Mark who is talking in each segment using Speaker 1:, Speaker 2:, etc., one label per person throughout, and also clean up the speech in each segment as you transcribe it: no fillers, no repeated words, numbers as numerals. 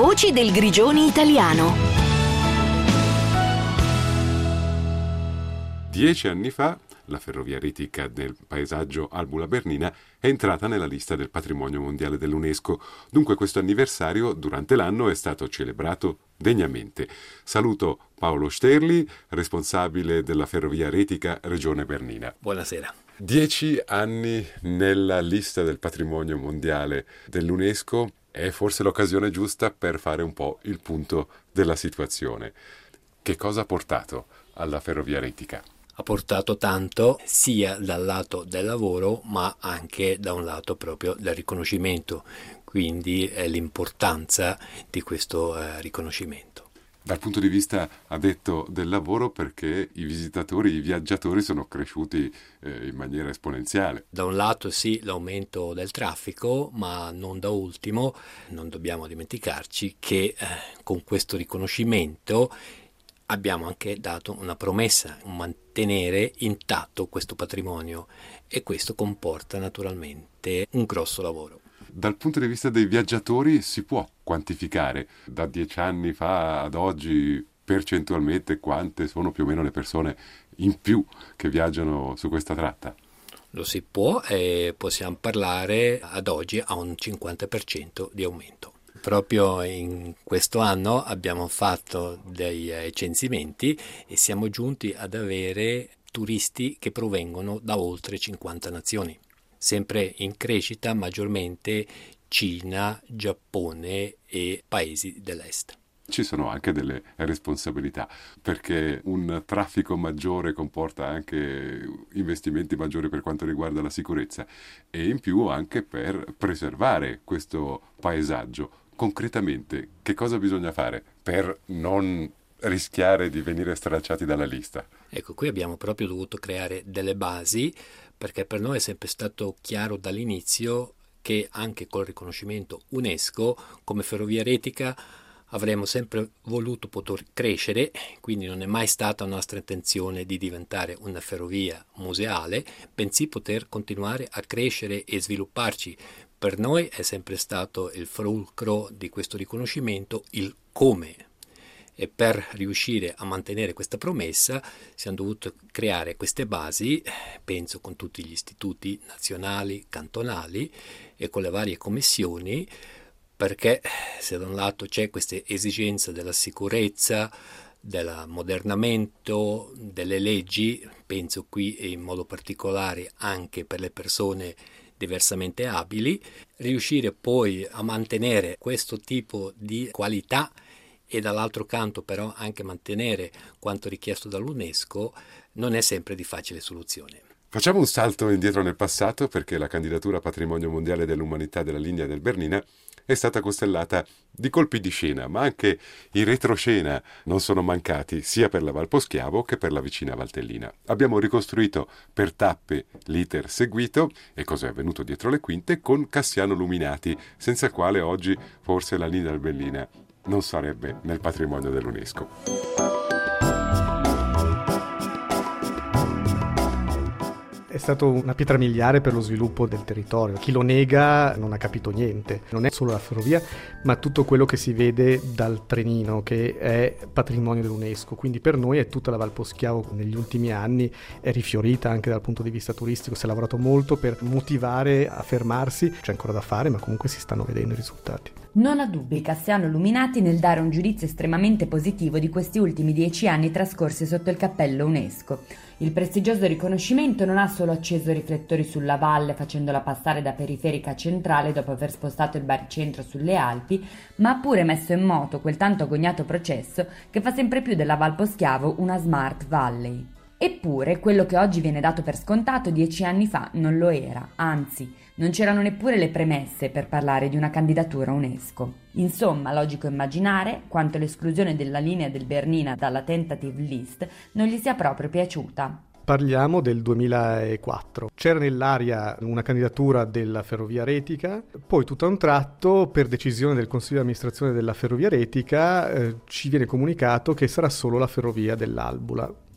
Speaker 1: Voci del Grigioni italiano.
Speaker 2: 10 anni fa la ferrovia retica del paesaggio Albula-Bernina è entrata nella lista del patrimonio mondiale dell'UNESCO. Dunque questo anniversario durante l'anno è stato celebrato degnamente. Saluto Paolo Sterli, responsabile della ferrovia retica Regione Bernina.
Speaker 3: Buonasera.
Speaker 2: 10 anni nella lista del patrimonio mondiale dell'UNESCO è forse l'occasione giusta per fare un po' il punto della situazione. Che cosa ha portato alla ferrovia retica?
Speaker 3: Ha portato tanto sia dal lato del lavoro ma anche da un lato proprio del riconoscimento, quindi l'importanza di questo riconoscimento.
Speaker 2: Dal punto di vista, ha detto, del lavoro, perché i visitatori, i viaggiatori sono cresciuti in maniera esponenziale.
Speaker 3: Da un lato sì, l'aumento del traffico, ma non da ultimo non dobbiamo dimenticarci che con questo riconoscimento abbiamo anche dato una promessa, mantenere intatto questo patrimonio, e questo comporta naturalmente un grosso lavoro.
Speaker 2: Dal punto di vista dei viaggiatori si può quantificare da 10 anni fa ad oggi percentualmente quante sono più o meno le persone in più che viaggiano su questa tratta?
Speaker 3: Lo si può e possiamo parlare ad oggi a un 50% di aumento. Proprio in questo anno abbiamo fatto dei censimenti e siamo giunti ad avere turisti che provengono da oltre 50 nazioni. Sempre in crescita maggiormente Cina, Giappone e paesi dell'est.
Speaker 2: Ci sono anche delle responsabilità, perché un traffico maggiore comporta anche investimenti maggiori per quanto riguarda la sicurezza e in più anche per preservare questo paesaggio. Concretamente, che cosa bisogna fare per non rischiare di venire stralciati dalla lista?
Speaker 3: Ecco, qui abbiamo proprio dovuto creare delle basi, perché per noi è sempre stato chiaro dall'inizio che anche col riconoscimento UNESCO come ferrovia retica avremmo sempre voluto poter crescere, quindi non è mai stata nostra intenzione di diventare una ferrovia museale, bensì poter continuare a crescere e svilupparci. Per noi è sempre stato il fulcro di questo riconoscimento il come. E per riuscire a mantenere questa promessa siamo dovuti creare queste basi, penso con tutti gli istituti nazionali, cantonali e con le varie commissioni, perché se da un lato c'è questa esigenza della sicurezza, dell'ammodernamento, delle leggi, penso qui in modo particolare anche per le persone diversamente abili, riuscire poi a mantenere questo tipo di qualità e dall'altro canto però anche mantenere quanto richiesto dall'UNESCO non è sempre di facile soluzione.
Speaker 2: Facciamo un salto indietro nel passato, perché la candidatura a Patrimonio Mondiale dell'Umanità della linea del Bernina è stata costellata di colpi di scena, ma anche i retroscena non sono mancati sia per la Valposchiavo che per la vicina Valtellina. Abbiamo ricostruito per tappe l'iter seguito e cosa è avvenuto dietro le quinte con Cassiano Luminati, senza il quale oggi forse la linea del Bernina non sarebbe nel patrimonio dell'UNESCO.
Speaker 4: È stato una pietra miliare per lo sviluppo del territorio. Chi lo nega non ha capito niente. Non è solo la ferrovia, ma tutto quello che si vede dal Trenino, che è patrimonio dell'UNESCO. Quindi per noi è tutta la Valposchiavo negli ultimi anni, è rifiorita anche dal punto di vista turistico. Si è lavorato molto per motivare a fermarsi. C'è ancora da fare, ma comunque si stanno vedendo i risultati.
Speaker 5: Non ha dubbi Cassiano Luminati nel dare un giudizio estremamente positivo di questi ultimi 10 anni trascorsi sotto il cappello UNESCO. Il prestigioso riconoscimento non ha solo acceso i riflettori sulla valle facendola passare da periferica a centrale dopo aver spostato il baricentro sulle Alpi, ma ha pure messo in moto quel tanto agognato processo che fa sempre più della Valposchiavo una Smart Valley. Eppure, quello che oggi viene dato per scontato 10 anni fa non lo era, anzi, non c'erano neppure le premesse per parlare di una candidatura UNESCO. Insomma, logico immaginare quanto l'esclusione della linea del Bernina dalla tentative list non gli sia proprio piaciuta.
Speaker 4: Parliamo del 2004. C'era nell'aria una candidatura della Ferrovia Retica, poi tutto a un tratto, per decisione del Consiglio di amministrazione della Ferrovia Retica, ci viene comunicato che sarà solo la ferrovia dell'Albula.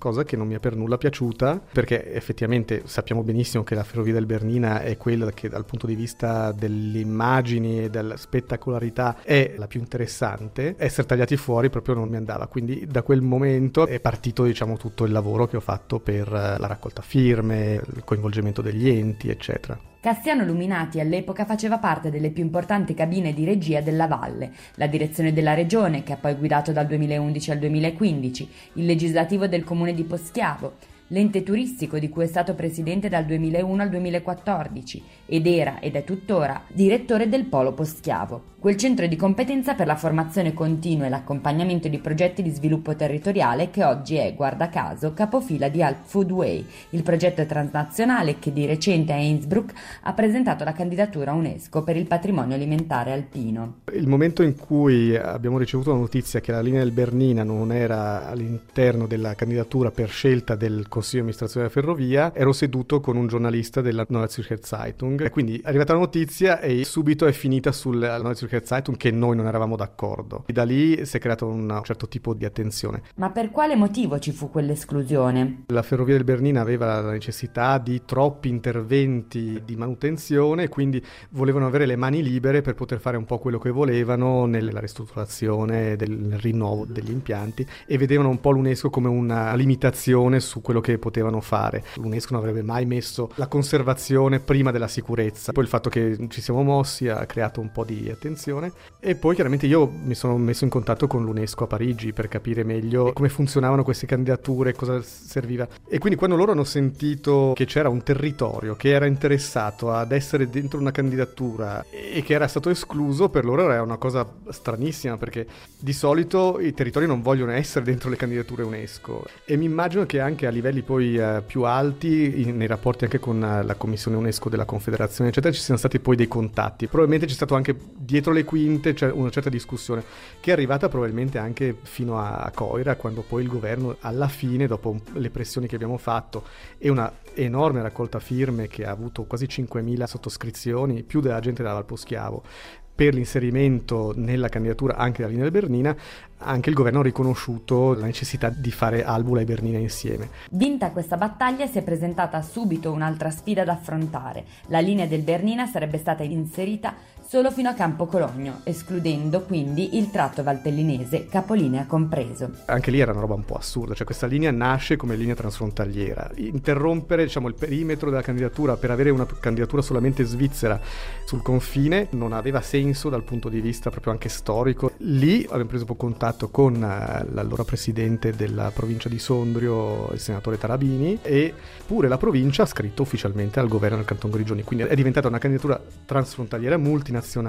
Speaker 4: cosa che non mi è per nulla piaciuta, perché effettivamente sappiamo benissimo che la ferrovia del Bernina è quella che dal punto di vista delle immagini e della spettacolarità è la più interessante. Essere tagliati fuori proprio non mi andava, quindi da quel momento è partito, diciamo, tutto il lavoro che ho fatto per la raccolta firme, il coinvolgimento degli enti, eccetera.
Speaker 5: Cassiano Luminati all'epoca faceva parte delle più importanti cabine di regia della Valle, la direzione della regione, che ha poi guidato dal 2011 al 2015, il legislativo del comune di Poschiavo, l'ente turistico di cui è stato presidente dal 2001 al 2014 ed era, ed è tuttora, direttore del Polo Poschiavo, quel centro di competenza per la formazione continua e l'accompagnamento di progetti di sviluppo territoriale che oggi è, guarda caso, capofila di Alp Food Way, il progetto transnazionale che di recente a Innsbruck ha presentato la candidatura UNESCO per il patrimonio alimentare alpino.
Speaker 4: Il momento in cui abbiamo ricevuto la notizia che la linea del Bernina non era all'interno della candidatura per scelta del Consiglio di amministrazione della ferrovia, ero seduto con un giornalista della Neue Zürcher Zeitung e quindi è arrivata la notizia e subito è finita sulla Neue Zürcher Zeitung che noi non eravamo d'accordo. E da lì si è creato un certo tipo di attenzione.
Speaker 5: Ma per quale motivo ci fu quell'esclusione?
Speaker 4: La ferrovia del Bernina aveva la necessità di troppi interventi di manutenzione, quindi volevano avere le mani libere per poter fare un po' quello che volevano nella ristrutturazione, nel rinnovo degli impianti, e vedevano un po' l'UNESCO come una limitazione su quello che potevano fare. L'UNESCO non avrebbe mai messo la conservazione prima della sicurezza. Poi il fatto che ci siamo mossi ha creato un po' di attenzione, e poi chiaramente io mi sono messo in contatto con l'UNESCO a Parigi per capire meglio come funzionavano queste candidature, cosa serviva, e quindi quando loro hanno sentito che c'era un territorio che era interessato ad essere dentro una candidatura e che era stato escluso, per loro era una cosa stranissima, perché di solito i territori non vogliono essere dentro le candidature UNESCO, e mi immagino che anche a livelli poi più alti, nei rapporti anche con la Commissione UNESCO della Confederazione eccetera, ci siano stati poi dei contatti. Probabilmente c'è stato anche dietro le quinte c'è una certa discussione che è arrivata probabilmente anche fino a Coira, quando poi il governo alla fine, dopo le pressioni che abbiamo fatto e una enorme raccolta firme che ha avuto quasi 5.000 sottoscrizioni, più della gente della Val Poschiavo, per l'inserimento nella candidatura anche della linea del Bernina, anche il governo ha riconosciuto la necessità di fare Albula e Bernina insieme.
Speaker 5: Vinta questa battaglia si è presentata subito un'altra sfida da affrontare. La linea del Bernina sarebbe stata inserita solo fino a Campo Cologno, escludendo quindi il tratto valtellinese, capolinea compreso.
Speaker 4: Anche lì era una roba un po' assurda, cioè questa linea nasce come linea transfrontaliera. Interrompere, diciamo, il perimetro della candidatura per avere una candidatura solamente svizzera sul confine non aveva senso dal punto di vista proprio anche storico. Lì abbiamo preso contatto con l'allora presidente della provincia di Sondrio, il senatore Tarabini, e pure la provincia ha scritto ufficialmente al governo del Canton Grigioni, quindi è diventata una candidatura transfrontaliera multinazionale,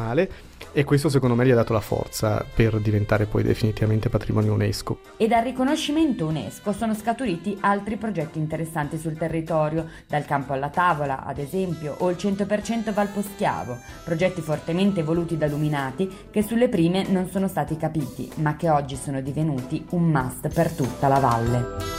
Speaker 4: e questo secondo me gli ha dato la forza per diventare poi definitivamente patrimonio UNESCO.
Speaker 5: E dal riconoscimento UNESCO sono scaturiti altri progetti interessanti sul territorio, dal campo alla tavola ad esempio, o il 100% Val Poschiavo, progetti fortemente voluti da Luminati che sulle prime non sono stati capiti, ma che oggi sono divenuti un must per tutta la valle.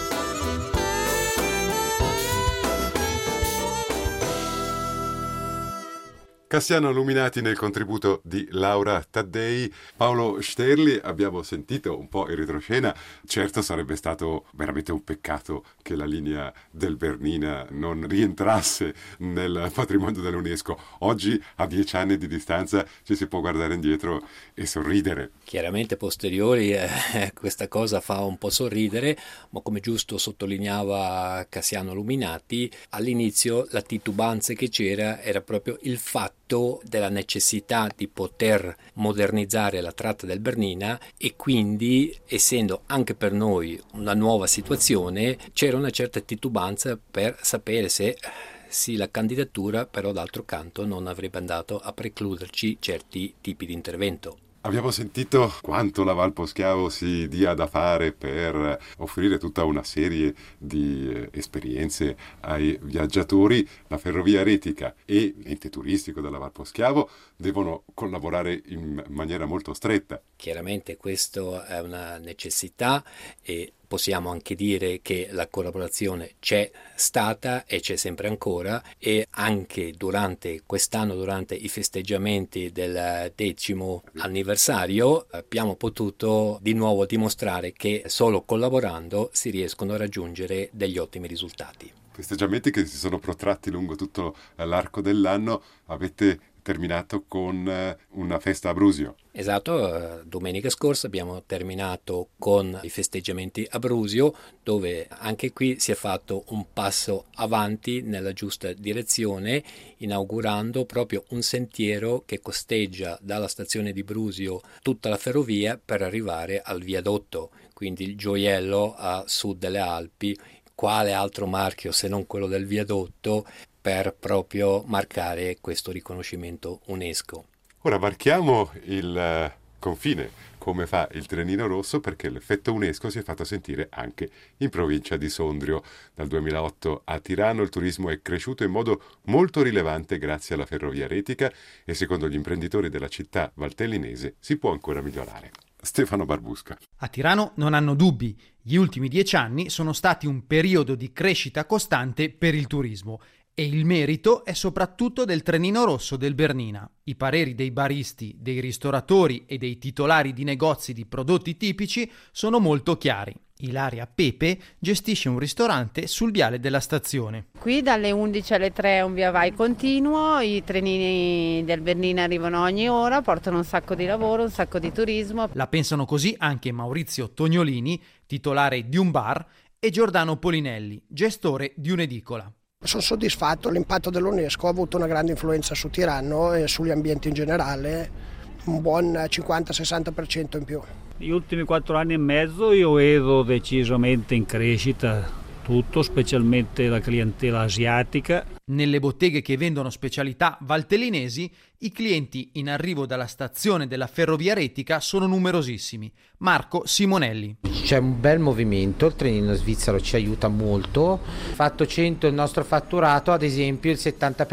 Speaker 2: Cassiano Luminati nel contributo di Laura Taddei. Paolo Sterli, abbiamo sentito un po' in retroscena. Certo sarebbe stato veramente un peccato che la linea del Bernina non rientrasse nel patrimonio dell'UNESCO. Oggi, a 10 anni di distanza, ci si può guardare indietro e sorridere.
Speaker 3: Chiaramente posteriori questa cosa fa un po' sorridere, ma come giusto sottolineava Cassiano Luminati, all'inizio la titubanza che c'era era proprio il fatto della necessità di poter modernizzare la tratta del Bernina, e quindi, essendo anche per noi una nuova situazione, c'era una certa titubanza per sapere se sì, la candidatura però d'altro canto non avrebbe andato a precluderci certi tipi di intervento.
Speaker 2: Abbiamo sentito quanto la Val Poschiavo si dia da fare per offrire tutta una serie di esperienze ai viaggiatori. La ferrovia retica e l'ente turistico della Val Poschiavo devono collaborare in maniera molto stretta.
Speaker 3: Chiaramente questo è una necessità, e Possiamo anche dire che la collaborazione c'è stata e c'è sempre ancora, e anche durante quest'anno, durante i festeggiamenti del 10° anniversario, abbiamo potuto di nuovo dimostrare che solo collaborando si riescono a raggiungere degli ottimi risultati.
Speaker 2: Festeggiamenti che si sono protratti lungo tutto l'arco dell'anno. Avete terminato con una festa a Brusio.
Speaker 3: Esatto, domenica scorsa abbiamo terminato con i festeggiamenti a Brusio, dove anche qui si è fatto un passo avanti nella giusta direzione, inaugurando proprio un sentiero che costeggia dalla stazione di Brusio tutta la ferrovia per arrivare al viadotto, quindi il gioiello a sud delle Alpi. Quale altro marchio se non quello del viadotto per proprio marcare questo riconoscimento UNESCO.
Speaker 2: Ora varchiamo il confine, come fa il Trenino Rosso, perché l'effetto UNESCO si è fatto sentire anche in provincia di Sondrio. Dal 2008 a Tirano il turismo è cresciuto in modo molto rilevante grazie alla ferrovia retica e secondo gli imprenditori della città valtellinese si può ancora migliorare. Stefano Barbusca.
Speaker 6: A Tirano non hanno dubbi. Gli ultimi 10 anni sono stati un periodo di crescita costante per il turismo. E il merito è soprattutto del Trenino Rosso del Bernina. I pareri dei baristi, dei ristoratori e dei titolari di negozi di prodotti tipici sono molto chiari. Ilaria Pepe gestisce un ristorante sul viale della stazione.
Speaker 7: Qui dalle 11 alle 3 è un via vai continuo, i trenini del Bernina arrivano ogni ora, portano un sacco di lavoro, un sacco di turismo.
Speaker 6: La pensano così anche Maurizio Tognolini, titolare di un bar, e Giordano Polinelli, gestore di un'edicola.
Speaker 8: Sono soddisfatto, l'impatto dell'UNESCO ha avuto una grande influenza su Tirano e sugli ambienti in generale, un buon 50-60% in più.
Speaker 9: Negli ultimi 4 anni e mezzo io vedo decisamente in crescita tutto, specialmente la clientela asiatica.
Speaker 6: Nelle botteghe che vendono specialità valtellinesi, i clienti in arrivo dalla stazione della ferrovia retica sono numerosissimi. Marco Simonelli.
Speaker 10: C'è un bel movimento, il trenino svizzero ci aiuta molto. Fatto 100 il nostro fatturato, ad esempio il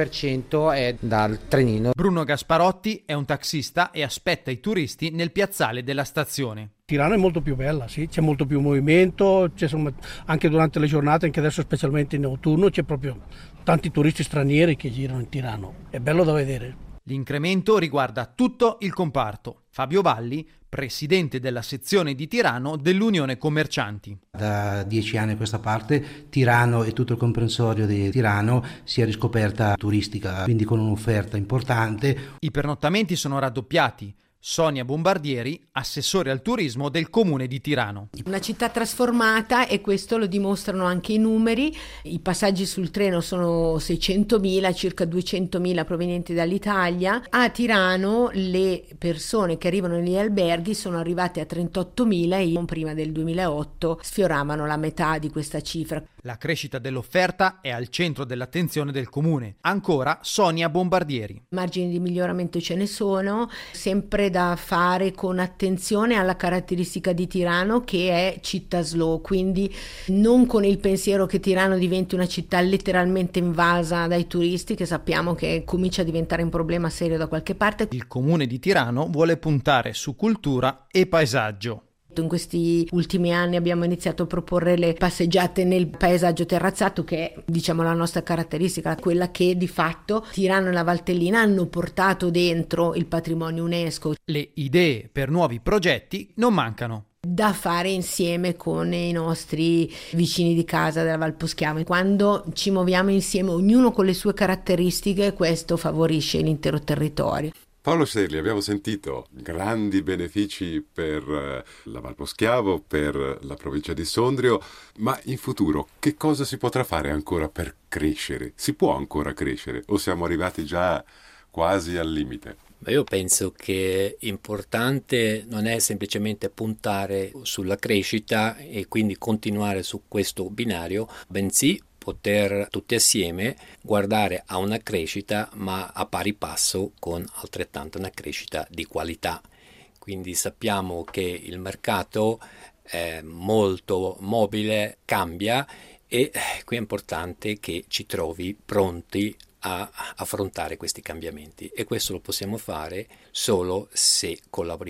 Speaker 10: 70% è dal trenino.
Speaker 6: Bruno Gasparotti è un taxista e aspetta i turisti nel piazzale della stazione.
Speaker 11: Tirano è molto più bella, sì, c'è molto più movimento, anche durante le giornate, anche adesso specialmente in autunno, c'è proprio tanti turisti stranieri che girano in Tirano, è bello da vedere.
Speaker 6: L'incremento riguarda tutto il comparto. Fabio Valli, presidente della sezione di Tirano dell'Unione Commercianti.
Speaker 12: Da 10 anni a questa parte Tirano e tutto il comprensorio di Tirano si è riscoperta turistica, quindi con un'offerta importante.
Speaker 6: I pernottamenti sono raddoppiati. Sonia Bombardieri, assessore al turismo del comune di Tirano.
Speaker 13: Una città trasformata e questo lo dimostrano anche i numeri. I passaggi sul treno sono 600.000, circa 200.000 provenienti dall'Italia. A Tirano le persone che arrivano negli alberghi sono arrivate a 38.000 e prima del 2008 sfioravano la metà di questa cifra.
Speaker 6: La crescita dell'offerta è al centro dell'attenzione del comune. Ancora Sonia Bombardieri.
Speaker 13: Margini di miglioramento ce ne sono, sempre da fare con attenzione alla caratteristica di Tirano che è città slow, quindi non con il pensiero che Tirano diventi una città letteralmente invasa dai turisti, che sappiamo che comincia a diventare un problema serio da qualche parte.
Speaker 6: Il comune di Tirano vuole puntare su cultura e paesaggio.
Speaker 13: In questi ultimi anni abbiamo iniziato a proporre le passeggiate nel paesaggio terrazzato, che è, diciamo, la nostra caratteristica, quella che di fatto Tirano e la Valtellina hanno portato dentro il patrimonio UNESCO.
Speaker 6: Le idee per nuovi progetti non mancano.
Speaker 13: Da fare insieme con i nostri vicini di casa della Val Poschiavo. Quando ci muoviamo insieme, ognuno con le sue caratteristiche, questo favorisce l'intero territorio.
Speaker 2: Paolo Serli, abbiamo sentito grandi benefici per la Val Poschiavo, per la provincia di Sondrio, ma in futuro che cosa si potrà fare ancora per crescere? Si può ancora crescere o siamo arrivati già quasi al limite?
Speaker 3: Io penso che importante non è semplicemente puntare sulla crescita e quindi continuare su questo binario, bensì poter tutti assieme guardare a una crescita ma a pari passo con altrettanto una crescita di qualità. Quindi sappiamo che il mercato è molto mobile, cambia e qui è importante che ci trovi pronti a affrontare questi cambiamenti e questo lo possiamo fare solo se collaboriamo.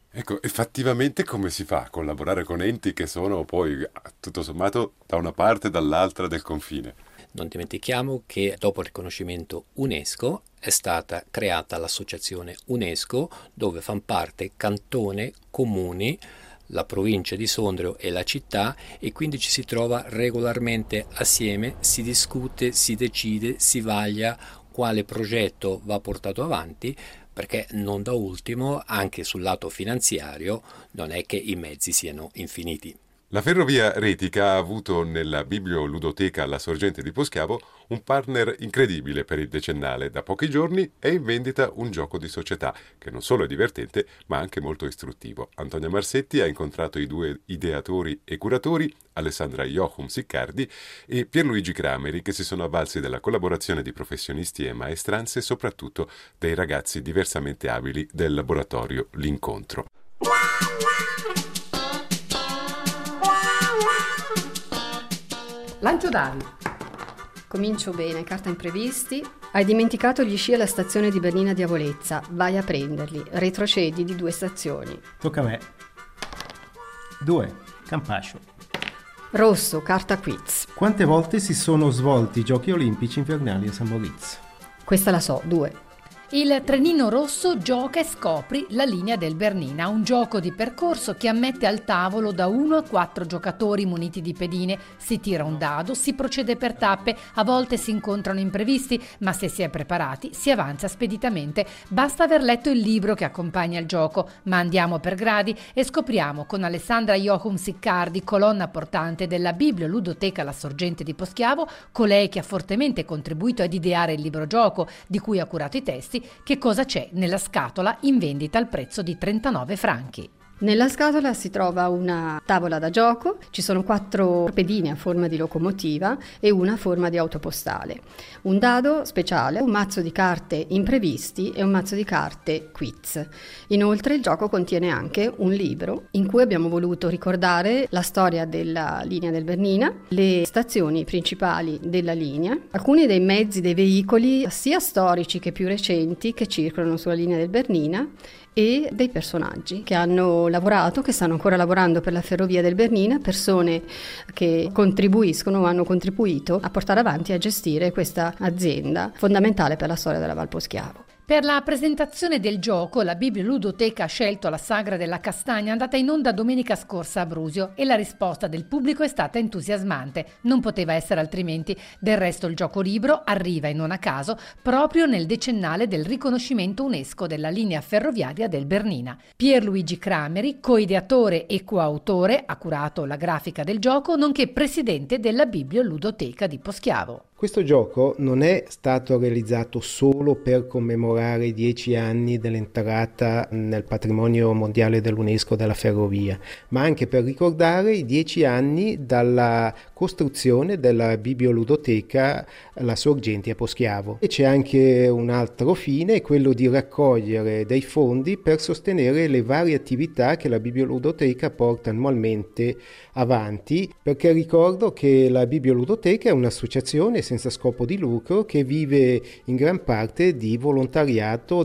Speaker 2: Ecco, effettivamente come si fa a collaborare con enti che sono poi, tutto sommato, da una parte e dall'altra del confine?
Speaker 3: Non dimentichiamo che dopo il riconoscimento UNESCO è stata creata l'associazione UNESCO, dove fanno parte cantone, comuni, la provincia di Sondrio e la città, e quindi ci si trova regolarmente assieme, si discute, si decide, si vaglia quale progetto va portato avanti, perché non da ultimo anche sul lato finanziario non è che i mezzi siano infiniti.
Speaker 2: La Ferrovia Retica ha avuto nella biblioludoteca La Sorgente di Poschiavo un partner incredibile per il decennale. Da pochi giorni è in vendita un gioco di società che non solo è divertente ma anche molto istruttivo. Antonia Marsetti ha incontrato i due ideatori e curatori, Alessandra Jochum Siccardi e Pierluigi Crameri, che si sono avvalsi della collaborazione di professionisti e maestranze, soprattutto dei ragazzi diversamente abili del laboratorio L'Incontro.
Speaker 14: Lancio dadi. Comincio bene, carta imprevisti. Hai dimenticato gli sci alla stazione di Bernina Diavolezza. Vai a prenderli. Retrocedi di 2 stazioni.
Speaker 15: Tocca a me. 2. Campascio.
Speaker 14: Rosso, carta quiz.
Speaker 15: Quante volte si sono svolti i Giochi Olimpici Invernali a San Maurizio?
Speaker 14: Questa la so, 2.
Speaker 16: Il trenino rosso gioca e scopri la linea del Bernina, un gioco di percorso che ammette al tavolo da 1 a 4 giocatori muniti di pedine. Si tira un dado, si procede per tappe, a volte si incontrano imprevisti, ma se si è preparati si avanza speditamente. Basta aver letto il libro che accompagna il gioco, ma andiamo per gradi e scopriamo con Alessandra Jochum Siccardi, colonna portante della biblioludoteca La Sorgente di Poschiavo, colei che ha fortemente contribuito ad ideare il libro gioco, di cui ha curato i testi, che cosa c'è nella scatola in vendita al prezzo di 39 franchi.
Speaker 14: Nella scatola si trova una tavola da gioco, ci sono 4 pedine a forma di locomotiva e una a forma di autopostale, un dado speciale, un mazzo di carte imprevisti e un mazzo di carte quiz. Inoltre il gioco contiene anche un libro in cui abbiamo voluto ricordare la storia della linea del Bernina, le stazioni principali della linea, alcuni dei mezzi, dei veicoli sia storici che più recenti che circolano sulla linea del Bernina, e dei personaggi che hanno lavorato, che stanno ancora lavorando per la Ferrovia del Bernina, persone che contribuiscono o hanno contribuito a portare avanti e a gestire questa azienda fondamentale per la storia della Val Poschiavo.
Speaker 16: Per la presentazione del gioco, la biblioludoteca ha scelto la Sagra della Castagna, andata in onda domenica scorsa a Brusio, e la risposta del pubblico è stata entusiasmante. Non poteva essere altrimenti. Del resto il gioco libro arriva, e non a caso, proprio nel decennale del riconoscimento UNESCO della linea ferroviaria del Bernina. Pierluigi Crameri, coideatore e coautore, ha curato la grafica del gioco, nonché presidente della biblioludoteca di Poschiavo.
Speaker 17: Questo gioco non è stato realizzato solo per commemorare i 10 anni dell'entrata nel patrimonio mondiale dell'UNESCO della ferrovia, ma anche per ricordare i 10 anni dalla costruzione della biblioludoteca La Sorgente a Poschiavo. E c'è anche un altro fine, quello di raccogliere dei fondi per sostenere le varie attività che la biblioludoteca porta annualmente avanti, perché ricordo che la biblioludoteca è un'associazione senza scopo di lucro che vive in gran parte di volontariato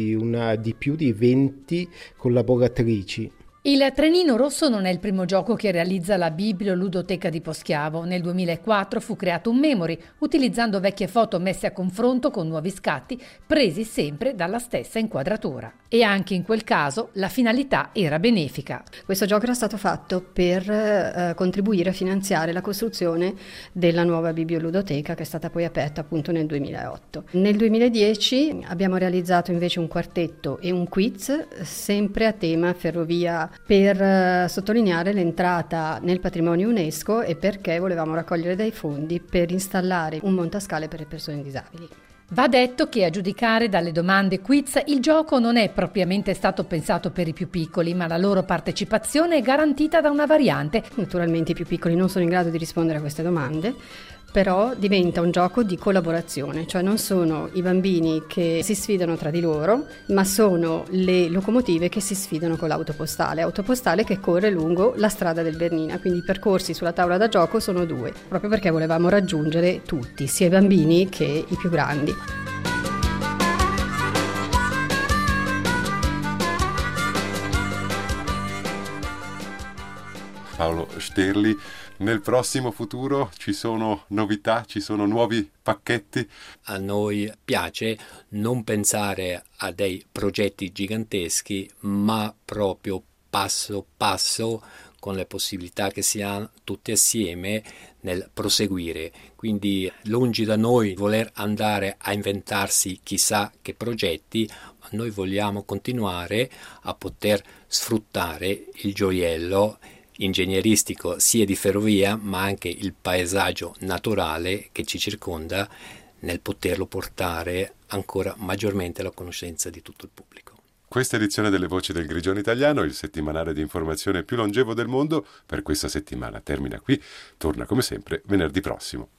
Speaker 17: di più di 20 collaboratrici.
Speaker 16: Il trenino rosso non è il primo gioco che realizza la biblioludoteca di Poschiavo. Nel 2004 fu creato un memory, utilizzando vecchie foto messe a confronto con nuovi scatti, presi sempre dalla stessa inquadratura. E anche in quel caso la finalità era benefica.
Speaker 14: Questo gioco era stato fatto per contribuire a finanziare la costruzione della nuova biblioludoteca, che è stata poi aperta appunto nel 2008. Nel 2010 abbiamo realizzato invece un quartetto e un quiz, sempre a tema ferrovia, per sottolineare l'entrata nel patrimonio UNESCO e perché volevamo raccogliere dei fondi per installare un montascale per le persone disabili.
Speaker 16: Va detto che, a giudicare dalle domande quiz, il gioco non è propriamente stato pensato per i più piccoli, ma la loro partecipazione è garantita da una variante.
Speaker 14: Naturalmente i più piccoli non sono in grado di rispondere a queste domande, però diventa un gioco di collaborazione, cioè non sono i bambini che si sfidano tra di loro, ma sono le locomotive che si sfidano con l'autopostale che corre lungo la strada del Bernina, quindi i percorsi sulla tavola da gioco sono 2, proprio perché volevamo raggiungere tutti, sia i bambini che i più grandi.
Speaker 2: Paolo Sterli. Nel prossimo futuro ci sono novità, ci sono nuovi pacchetti?
Speaker 3: A noi piace non pensare a dei progetti giganteschi, ma proprio passo passo, con le possibilità che si hanno tutti assieme nel proseguire. Quindi lungi da noi voler andare a inventarsi chissà che progetti, ma noi vogliamo continuare a poter sfruttare il gioiello ingegneristico sia di Ferrovia, ma anche il paesaggio naturale che ci circonda, nel poterlo portare ancora maggiormente alla conoscenza di tutto il pubblico.
Speaker 2: Questa edizione delle Voci del Grigione Italiano, il settimanale di informazione più longevo del mondo, per questa settimana termina qui. Torna come sempre venerdì prossimo.